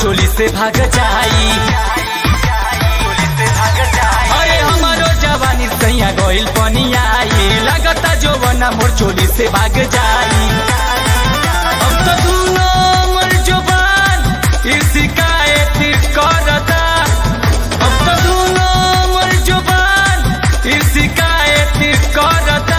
चोली से भाग जाई। अरे हमारो जवानी सैया गइल पनियाई, लगता जवाना मोर चोली से भाग जाई। अब तो दूनो मोर जुबान ई शिकायत करता, अब तो दूनो मोर जुबान ई शिकायत करता।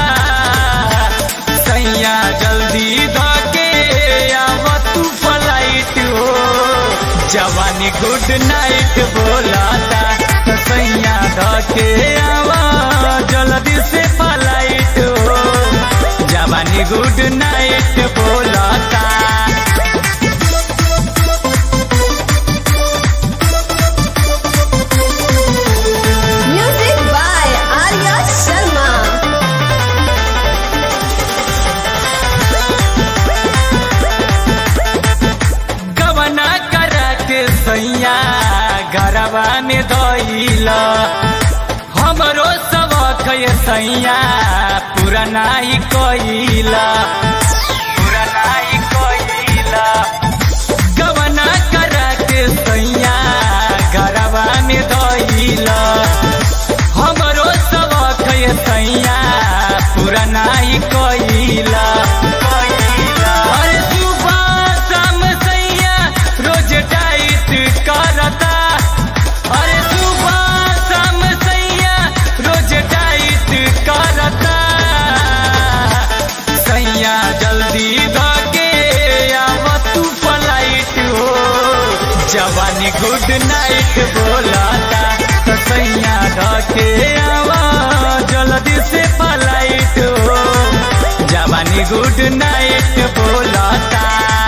सैया जल्दी धके आव तू फ्लाइट हो, जवानी गुड नाइट बोलाता। सैया धके आव जल्दी से फ्लाइट हो, जवानी गुड नाइट बोलाता। Music by Arya Sharma. गवना करा के सैया गरबा में धइला, हमरो सबक ये सैया पूरा नाही कइला, पूरा नाही कइला। गवना करा के सैया गरबा में धइला, हमरो सबक ये सैया पूरा नाही कइला। अरे सुबह शाम सैया रोज टाइट करता, अरे सुबह शाम सैया रोज टाइट करता। सैया जल्दी धके आव तू फ्लाइट हो, जवानी गुड नाइट बोलाता। सैया धके आव जल्दी से फ्लाइट हो, जवानी गुड नाइट बोलाता।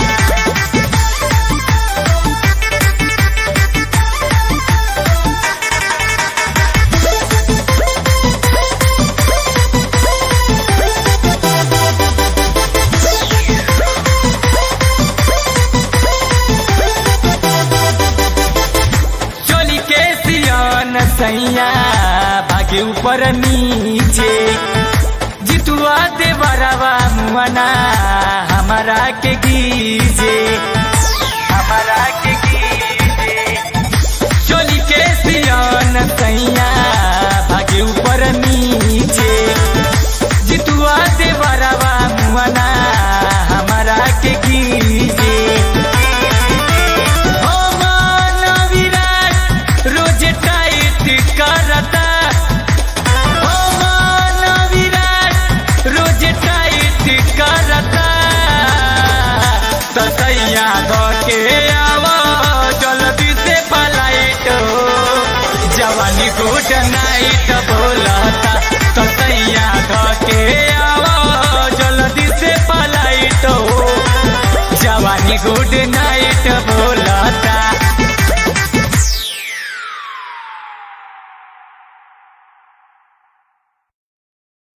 चोली के सियान सैया भागे ऊपर नीचे, जितुआ दे बरावा मुआना हमारा के गीजे, हमारा के गीजे। चोली के सियान सैया भागे ऊपर नीचे, जितुआ दे बरावा मुआना हमारा के गीजे। रोज टाइट करता, विराट रोज टाइट करता। सैया धके आव जल्दी से फ्लाइट हो, जवानी गुड नाइट बोलता। सैया